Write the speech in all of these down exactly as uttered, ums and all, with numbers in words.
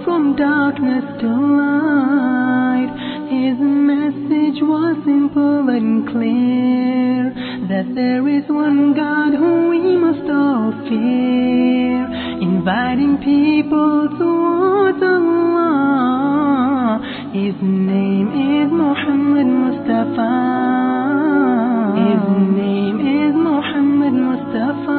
from darkness to light. His message was simple and clear, that there is one God whom we must all fear, inviting people towards Allah. His name is Muhammad Mustafa. His name is Muhammad Mustafa.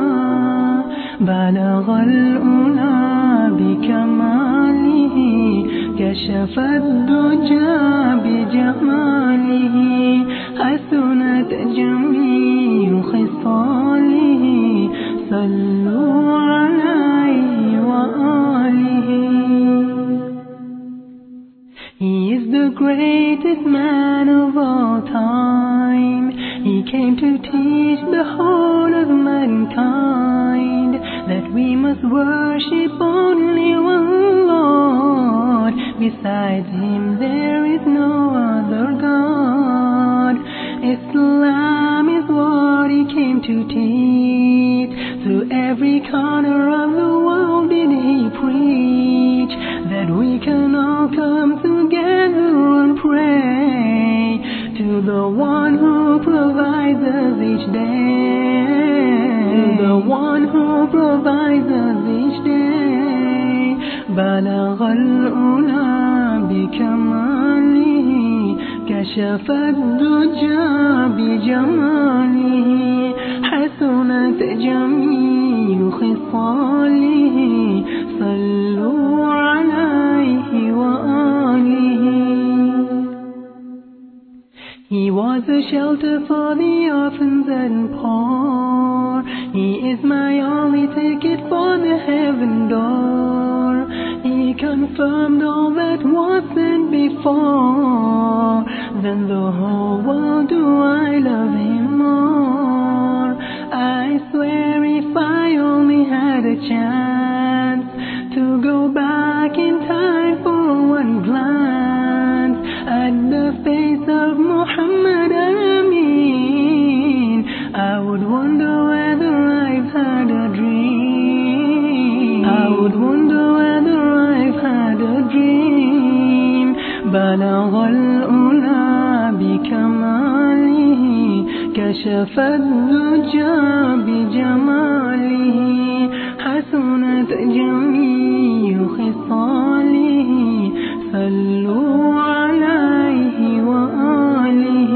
بلغ الأولى بكماله، كشف الدجى بجماله، حسنت جميع خصاله، صلوا عليه وآله. He is the greatest man of all time. He came to teach the whole of mankind that we must worship only one Lord. Besides Him there is no other God. Islam is what He came to teach. Through every corner of the world did He preach, that we can all come together and pray to the one who provides us each day, to the one who provides us each day. بلغ الأولى بكماله، كشف الدجى بجماله، حسنت جميع خصاله، صلوا عليه وآله. He was a shelter for the orphans and poor. He is my only ticket for the heaven door. He confirmed all that was said before. Then the whole world, do I love Him more. I swear if I only had a chance to go back in time for one glance at the face of Muhammad Amin, I would wonder whether I've had a dream. I would wonder whether I've had a dream. بلغ الأولى بكماله، كشف الدجى بجماله، حسنت جميع خصاله، صلوا عليه وآله.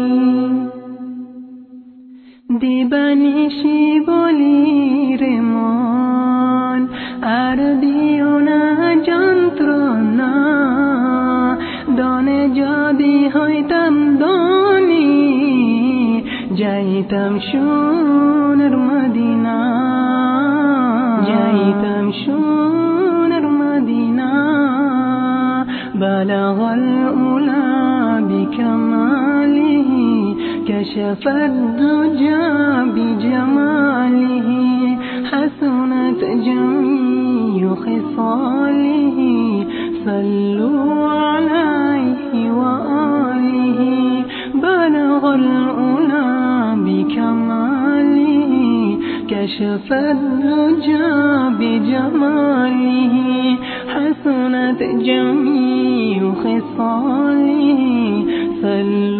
দিবানিশি বলি রে মন, আর দিও না যন্ত্রণা, দনে যদি হইতাম ধনী, যাইতাম সোনার মদিনা, যাইতাম সোনার মদিনা। بلغ الأولى بكماله، كشف الدجى بجماله، حسنت جميع خصاله، صلوا عليه وآله. بلغ الأولى بكماله، كشف الدجى بجماله، حسنت جميع خصاله، صلوا